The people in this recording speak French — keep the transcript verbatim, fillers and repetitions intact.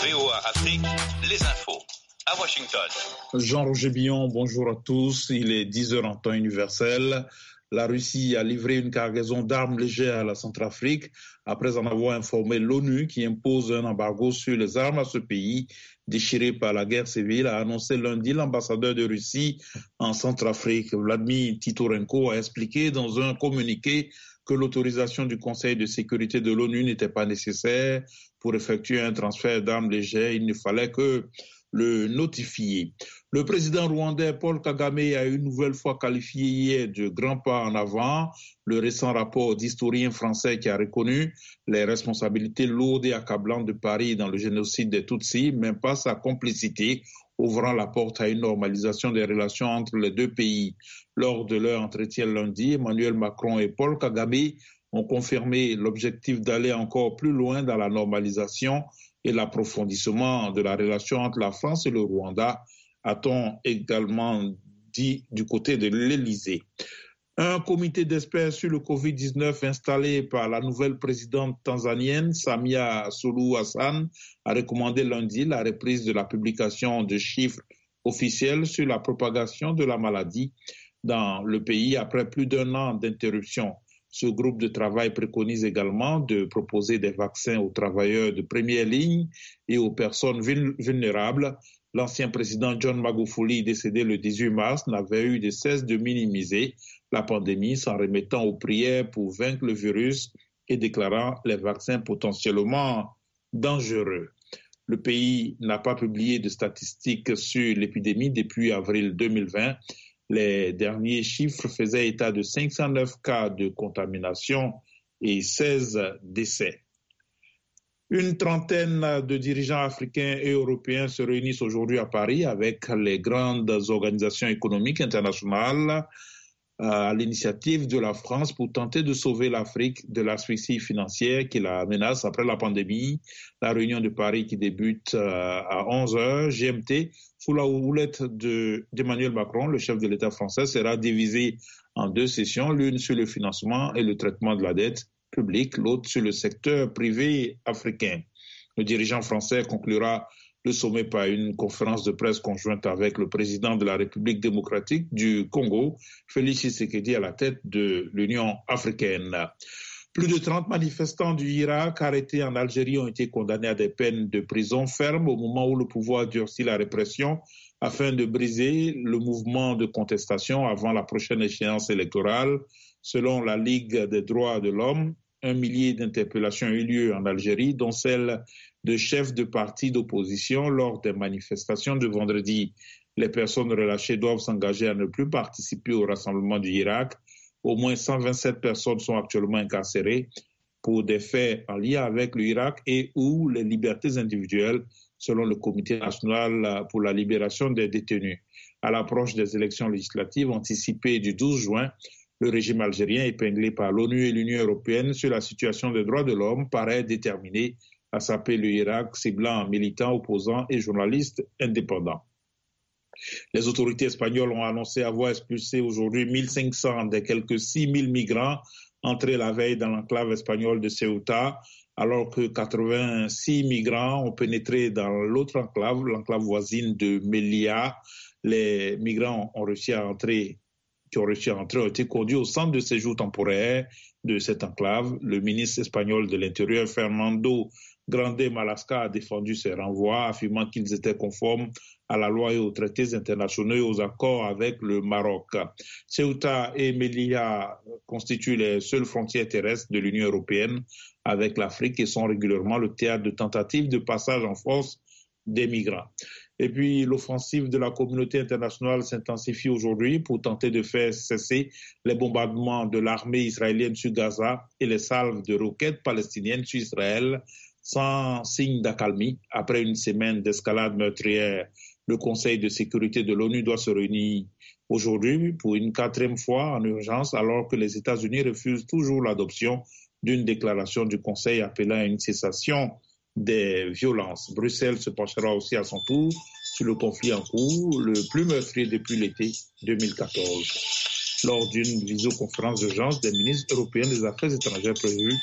V O A Afrique, les infos. À Washington. Jean-Roger Billon, bonjour à tous. Il est dix heures en temps universel. La Russie a livré une cargaison d'armes légères à la Centrafrique après en avoir informé l'ONU qui impose un embargo sur les armes à ce pays déchiré par la guerre civile, a annoncé lundi l'ambassadeur de Russie en Centrafrique. Vladimir Titorenko a expliqué dans un communiqué que l'autorisation du Conseil de sécurité de l'ONU n'était pas nécessaire pour effectuer un transfert d'armes légères. Il ne fallait que le notifier. Le président rwandais Paul Kagame a une nouvelle fois qualifié hier de grand pas en avant le récent rapport d'historien français qui a reconnu les responsabilités lourdes et accablantes de Paris dans le génocide des Tutsis, mais pas sa complicité, ouvrant la porte à une normalisation des relations entre les deux pays. Lors de leur entretien lundi, Emmanuel Macron et Paul Kagame ont confirmé l'objectif d'aller encore plus loin dans la normalisation et l'approfondissement de la relation entre la France et le Rwanda, a-t-on également dit du côté de l'Élysée. Un comité d'experts sur le covid dix-neuf installé par la nouvelle présidente tanzanienne, Samia Suluhu Hassan, a recommandé lundi la reprise de la publication de chiffres officiels sur la propagation de la maladie dans le pays après plus d'un an d'interruption. Ce groupe de travail préconise également de proposer des vaccins aux travailleurs de première ligne et aux personnes vulnérables. L'ancien président John Magufuli, décédé le dix-huit mars, n'avait eu de cesse de minimiser la pandémie s'en remettant aux prières pour vaincre le virus et déclarant les vaccins potentiellement dangereux. Le pays n'a pas publié de statistiques sur l'épidémie depuis avril deux mille vingt. Les derniers chiffres faisaient état de cinq cent neuf cas de contamination et seize décès. Une trentaine de dirigeants africains et européens se réunissent aujourd'hui à Paris avec les grandes organisations économiques internationales à l'initiative de la France pour tenter de sauver l'Afrique de l'asphyxie financière qui la menace après la pandémie. La réunion de Paris qui débute à onze heures G M T sous la houlette de, d'Emmanuel Macron, le chef de l'État français, sera divisée en deux sessions, l'une sur le financement et le traitement de la dette publique, l'autre sur le secteur privé africain. Le dirigeant français conclura le sommet par une conférence de presse conjointe avec le président de la République démocratique du Congo, Félix Tshisekedi, à la tête de l'Union africaine. Plus de trente manifestants du Irak arrêtés en Algérie ont été condamnés à des peines de prison ferme au moment où le pouvoir durcit la répression afin de briser le mouvement de contestation avant la prochaine échéance électorale. Selon la Ligue des droits de l'homme, un millier d'interpellations ont eu lieu en Algérie, dont celle de chefs de partis d'opposition lors des manifestations de vendredi. Les personnes relâchées doivent s'engager à ne plus participer au rassemblement du Irak. Au moins cent vingt-sept personnes sont actuellement incarcérées pour des faits en lien avec l'Irak et ou les libertés individuelles, selon le Comité national pour la libération des détenus. À l'approche des élections législatives anticipées du douze juin, le régime algérien, épinglé par l'ONU et l'Union européenne sur la situation des droits de l'homme, paraît déterminé à saper le Irak, ciblant militants, opposants et journalistes indépendants. Les autorités espagnoles ont annoncé avoir expulsé aujourd'hui mille cinq cents des quelques six mille migrants entrés la veille dans l'enclave espagnole de Ceuta, alors que quatre-vingt-six migrants ont pénétré dans l'autre enclave, l'enclave voisine de Melilla. Les migrants ont réussi à entrer, qui ont réussi à entrer ont été conduits au centre de séjour temporaire de cette enclave. Le ministre espagnol de l'Intérieur, Fernando Grande Marlaska, a défendu ces renvois, affirmant qu'ils étaient conformes à la loi et aux traités internationaux et aux accords avec le Maroc. Ceuta et Melilla constituent les seules frontières terrestres de l'Union européenne avec l'Afrique et sont régulièrement le théâtre de tentatives de passage en force des migrants. Et puis, l'offensive de la communauté internationale s'intensifie aujourd'hui pour tenter de faire cesser les bombardements de l'armée israélienne sur Gaza et les salves de roquettes palestiniennes sur Israël, sans signe d'accalmie. Après une semaine d'escalade meurtrière, le Conseil de sécurité de l'ONU doit se réunir aujourd'hui pour une quatrième fois en urgence, alors que les États-Unis refusent toujours l'adoption d'une déclaration du Conseil appelant à une cessation des violences. Bruxelles se penchera aussi à son tour sur le conflit en cours, le plus meurtrier depuis l'été deux mille quatorze. Lors d'une visioconférence d'urgence des ministres européens des Affaires étrangères prévue